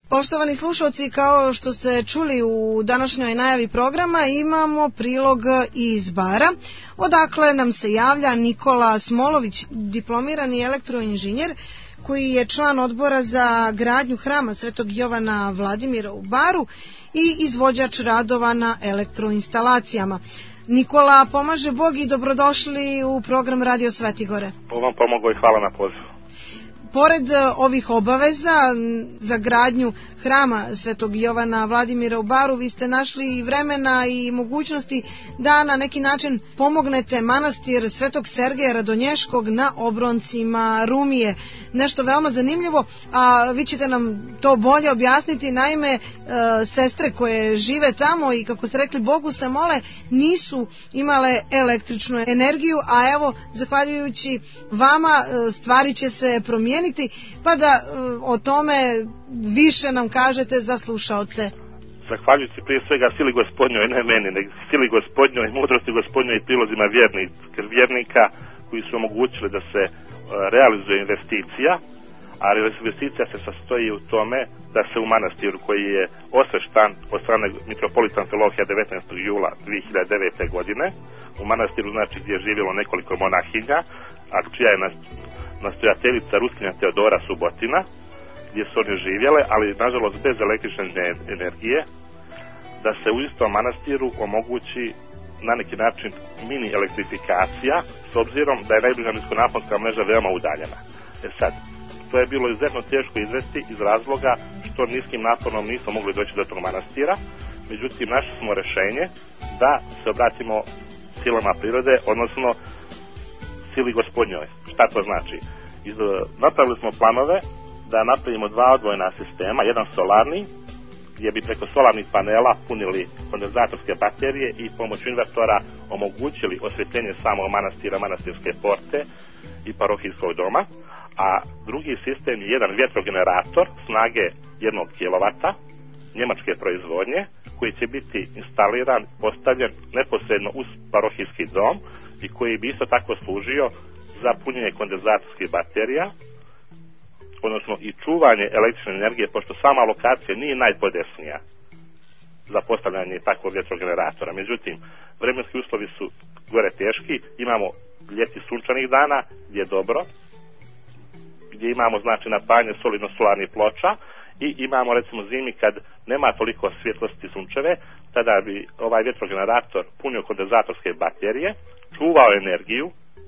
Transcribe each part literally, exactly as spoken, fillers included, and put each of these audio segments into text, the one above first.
Poštovani slušalci, kao što ste čuli u današnjoj najavi programa, imamo prilog iz Bara, odakle nam se javlja Nikola Smolović, diplomirani elektroinženjer, koji je član odbora za gradnju hrama Svetog Jovana Vladimira u Baru i izvođač radova na elektroinstalacijama. Nikola, pomaže Bog i dobrodošli u program Radio Svetigore. Bog vam pomogao i hvala na pozivu. Pored ovih obaveza za gradnju hrama Svetog Jovana Vladimira u Baru, vi ste našli i vremena i mogućnosti da na neki način pomognete manastir Svetog Sergeja Radonješkog na obroncima Rumije. Nešto veoma zanimljivo, a vi ćete nam to bolje objasniti. Naime, e, sestre koje žive tamo i, kako ste rekli, Bogu se mole, nisu imale električnu energiju, a evo, zahvaljujući vama, stvari će se promijeniti, pa da e, o tome više nam kažete za slušaoce. Zahvaljujući prije svega sili Gospodnjoj, ne meni, nego sili Gospodnjoj, mudrosti Gospodnjoj i prilozima vjernik, vjernika koji su omogućili da se uh, realizuje investicija, a investicija se sastoji u tome da se u manastiru koji je osveštan od strane mitropolita Amfilohija devetnaestog jula dvije hiljade devete. godine, u manastiru, znači, gdje je živjelo nekoliko monahinja, a čija je nastojateljica Ruskinja Teodora Subotina, gdje su one živjele, ali nažalost bez električne energije, da se u istom manastiru omogući na neki način mini elektrifikacija, s obzirom da je najbliža niskonaponska mreža veoma udaljena. E sad, to je bilo izuzetno teško izvesti iz razloga što niskim naponom nismo mogli doći do tog manastira, međutim našli smo rješenje da se obratimo silama prirode, odnosno sili Gospodnjoj. Šta to znači? Iz, napravili smo planove da napravimo dva odvojena sistema, jedan solarni, gdje bi preko solarnih panela punili kondenzatorske baterije i pomoću invertora omogućili osvjetljenje samog manastira, manastirske porte i parohijskog doma, a drugi sistem je jedan vjetrogenerator snage jednog kilovata njemačke proizvodnje, koji će biti instaliran, postavljen neposredno uz parohijski dom i koji bi isto tako služio za punjenje kondenzatorskih baterija, odnosno i čuvanje električne energije, pošto sama lokacija nije najpodesnija za postavljanje takvog vjetrogeneratora. Međutim, vremenski uslovi su gore teški, imamo ljeti sunčanih dana, gdje je dobro, gdje imamo, znači, napajanje solidno-solarnih ploča, i imamo, recimo, zimi kad nema toliko svjetlosti sunčeve, tada bi ovaj vjetrogenerator punio kondenzatorske baterije, čuvao energiju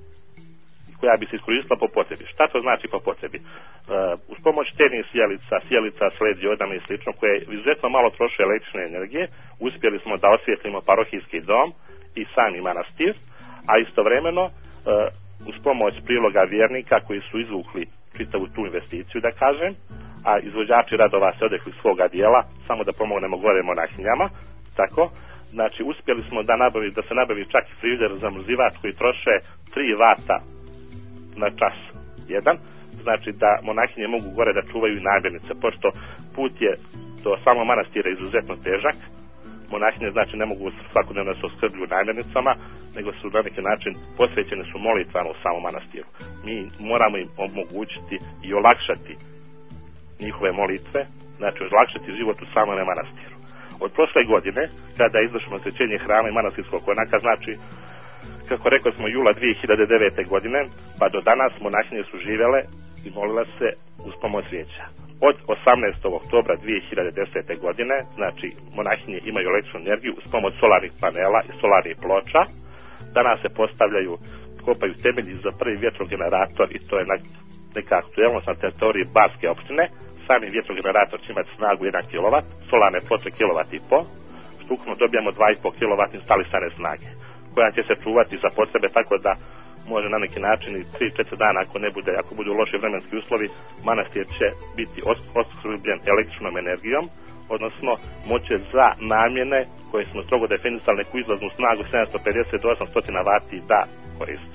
koja bi se iskoristila po potrebi. Šta to znači po potrebi? Uh, uz pomoć tenis sjelica, sjelica, sled diodama i slično, koje izuzetno malo troše električne energije, uspjeli smo da osvijetlimo parohijski dom i sami manastir, a istovremeno uh, uz pomoć priloga vjernika koji su izvukli čitavu tu investiciju, da kažem, a izvođači radova se odrekli svoga dijela, samo da pomognemo gore monahinjama, tako, znači uspjeli smo da, nabavi, da se nabavi čak i frižider zamrzivač koji troše tri vata na čas jedan, znači da monahinje mogu gore da čuvaju i namirnice, pošto put je do samog manastira izuzetno težak. Monahinje, znači, ne mogu svakodnevno se oskrbljuju namirnicama, nego su na neki način posvećene su molitvama u samom manastiru. Mi moramo im omogućiti i olakšati njihove molitve, znači olakšati život u samom manastiru. Od prošle godine, kada je izvršeno osvećenje hrama i manastirskog konaka, znači, kako rekao smo, jula dvije hiljade devete. godine, pa do danas monahinje su živjele i molile se uz pomoć svijeća. Od osamnaestog oktobra dvije hiljade desete. godine, znači, monahinje imaju električnu energiju uz pomoć solarnih panela i solarnih ploča. Danas se postavljaju, kopaju temelji za prvi vjetrogenerator i to je neka aktuelnost na teritoriji Barske opštine. Sami vjetrogenerator će imati snagu jedan kilovat, solarne ploče kilovat i po, što ukupno dobijamo dva i po kilovat instalisane snage, koja će se čuvati za potrebe, tako da može na neki način i tri do četiri dana, ako ne bude, ako budu loši vremenski uslovi, manastir će biti opskrbljen električnom energijom, odnosno moće za namjene koje smo strogo definisali neku izlaznu snagu sedamsto pedeset do osamsto vati da koristi.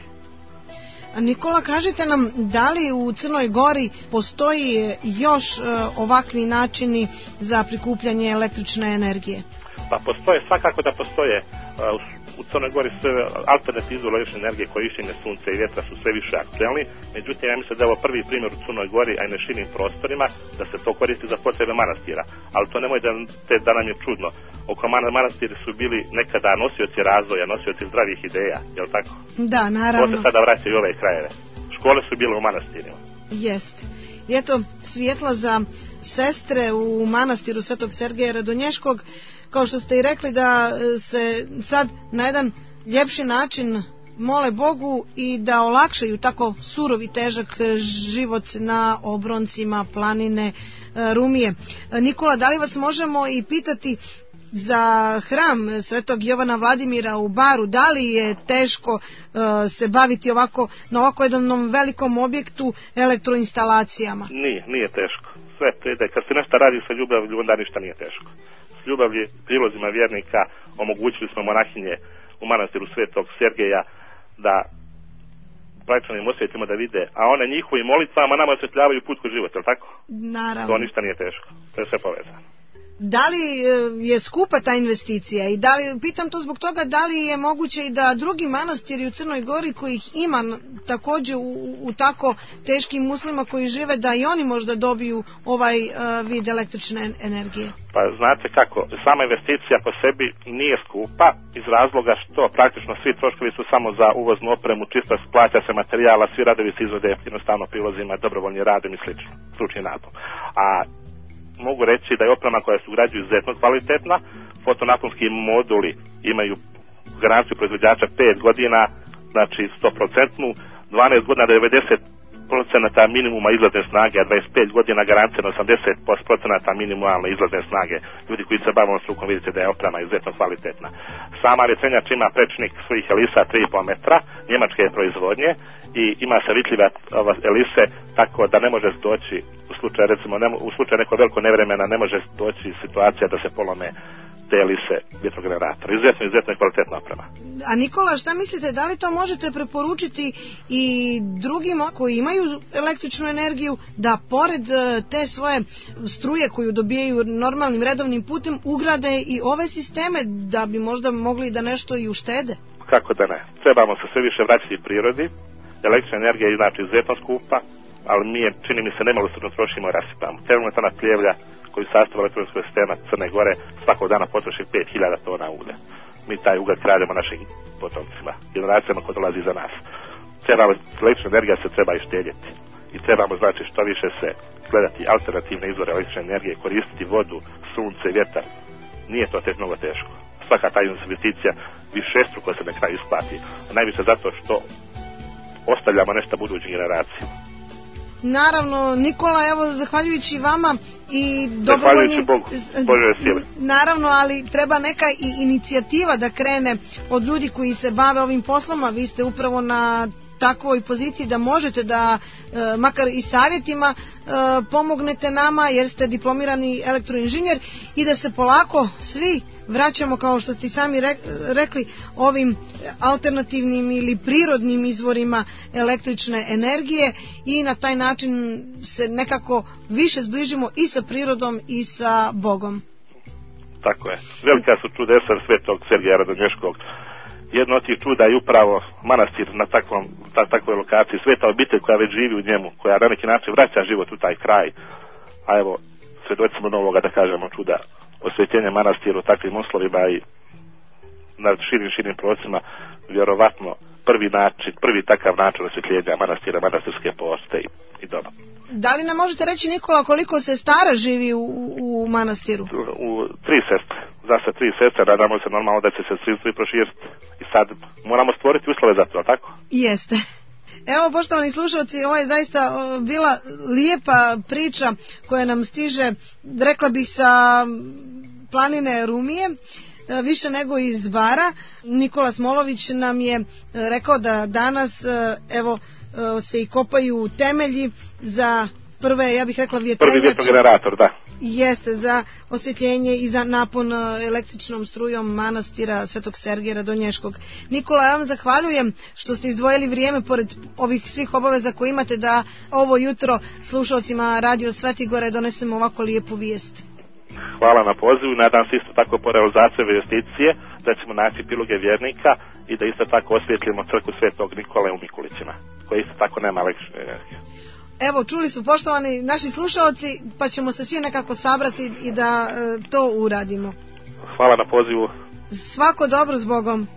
Nikola, kažite nam, da li u Crnoj Gori postoji još e, ovakvi načini za prikupljanje električne energije? Pa postoje, svakako da postoje. u Crnoj Gori sve alternativne izvore električne energije, korišćenje sunca i vjetra su sve više aktuelni, međutim ja mislim da je ovo prvi primjer u Crnoj Gori, a i na širim prostorima, da se to koristi za potrebe manastira. Ali to nemoj da, te, da nam je čudno. Oko manastiri su bili nekada nosioci razvoja, nosioci zdravih ideja, je li tako? Da, naravno. To se sada vraća i ove krajeve. Škole su bile u manastirima. Jeste. I eto, svjetla za sestre u manastiru Svetog Sergeja Radonješkog, kao što ste i rekli, da se sad na jedan ljepši način mole Bogu i da olakšaju tako surov i težak život na obroncima planine Rumije. Nikola, da li vas možemo i pitati za hram Svetog Jovana Vladimira u Baru, da li je teško uh, se baviti ovako na ovako jednom velikom objektu elektroinstalacijama? Nije, nije teško. Sve to ide. Kad se nešto radi sa ljubavlju, onda ništa nije teško. S ljubavlji, prilozima vjernika, omogućili smo monahinje u manastiru Svetog Sergeja da praktično im osjetimo da vide, a one njihovim molitvama nama osjetljavaju put kroz život, je li tako? Naravno. To ništa nije teško. To je sve povezano. Da li je skupa ta investicija i da li, pitam to zbog toga, da li je moguće i da drugi manastiri u Crnoj Gori kojih ima također u, u tako teškim uslima koji žive, da i oni možda dobiju ovaj uh, vid električne energije? Pa znate kako, sama investicija po sebi nije skupa iz razloga što praktično svi troškovi su samo za uvoznu opremu, čisto plaća se materijala, svi radovi se izvode jednostavno prilozima, dobrovoljni radom i slično, stručni radom. A mogu reći da je oprema koja se ugrađuje izuzetno kvalitetna, fotonaponski moduli imaju garanciju proizvođača pet godina, znači sto posto, dvanaest godina devedeset posto minimuma izlazne snage, a dvadeset pet godina garancija na osamdeset posto minimalne izlazne snage. Ljudi koji se bavimo strukom vidite da je oprema izuzetno kvalitetna. Sama recjenjač ima prečnik svojih elisa tri i pol metra, njemačke je proizvodnje i ima se vitljive elise, tako da ne može doći u slučaju, recimo, ne, u slučaju nekog velikog nevremena ne može doći situacija da se polome te elise vjetrogeneratora. Izuzetno, izuzetno je kvalitetna oprema. A Nikola, šta mislite, da li to možete preporučiti i drugima koji imaju električnu energiju, da pored te svoje struje koju dobijaju normalnim redovnim putem ugrade i ove sisteme, da bi možda mogli da nešto i uštede? Kako da ne. Trebamo se sve više vraćati prirodi. Električna energija je znači izuzetno skupa, ali mi je, čini mi se, nemilosrdno trošimo i rasipamo. Termoelektrana Pljevlja, koji sastav elektronskog sistema Crne Gore, svakog dana potroši pet hiljada tona uglja. Mi taj ugalj krademo našim potomcima, generacijama koje dolazi za nas. Trebamo, električna energija se treba ištedjeti. I trebamo, znači, što više se gledati alternativne izvore električne energije, koristiti vodu, sunce, vjetar. Nije to tek mnogo teško. Svaka ta investicija višestruko se na kraju isplati. A najviše zato što ostavljamo nešto budućim generacijama. Naravno, Nikola, evo, zahvaljujući vama i dobrovoljnim... Bogu, Božoj sili. Naravno, ali treba neka i inicijativa da krene od ljudi koji se bave ovim poslom, vi ste upravo na takvoj poziciji da možete da, e, makar i savjetima, e, pomognete nama jer ste diplomirani elektroinženjer i da se polako svi vraćamo, kao što ste sami rekli, ovim alternativnim ili prirodnim izvorima električne energije i na taj način se nekako više zbližimo i sa prirodom i sa Bogom. Tako je. Velika su čudesa Svetog Sergeja Radonješkog. Jedno od tih čuda je upravo manastir na takvom, ta, takvoj lokaciji, sveta obitelj koja već živi u njemu, koja na neki način vraća život u taj kraj. A evo, svjedocimo novoga, da kažemo, čuda osvjetljenja manastira u takvim uslovima i na širim, širim prostorima, vjerovatno prvi način, prvi takav način osvjetljenja manastira, manastirske poste i, i dobro. Da li nam možete reći, Nikola, koliko se stara živi u, u manastiru? U, u tri sestre. Za se tri sestre, nadamo se normalno da će se svi proširiti i sad moramo stvoriti uslove za to, tako? Jeste. Evo, poštovani slušalci, ovo je zaista bila lijepa priča koja nam stiže, rekla bih, sa planine Rumije, više nego iz Bara. Nikola Smolović nam je rekao da danas, evo, se i kopaju temelji za prve, ja bih rekla, vjetrenjače. Prvi vjetrogenerator, da. Jeste, za osvjetljenje i za napon električnom strujom manastira Svetog Sergeja Radonješkog. Nikola, ja vam zahvaljujem što ste izdvojili vrijeme pored ovih svih obaveza koje imate da ovo jutro slušalcima Radio Svetigore donesemo ovako lijepu vijest. Hvala na pozivu i nadam se isto tako po realizaciji investicije recimo naći epiloge vjernika i da isto tako osvijetlimo crkvu Svetog Nikole u Mikulićima, koja isto tako nema električnu energiju. Evo, čuli su poštovani naši slušaoci, pa ćemo se svi nekako sabrati i da e, to uradimo. Hvala na pozivu. Svako dobro, s Bogom.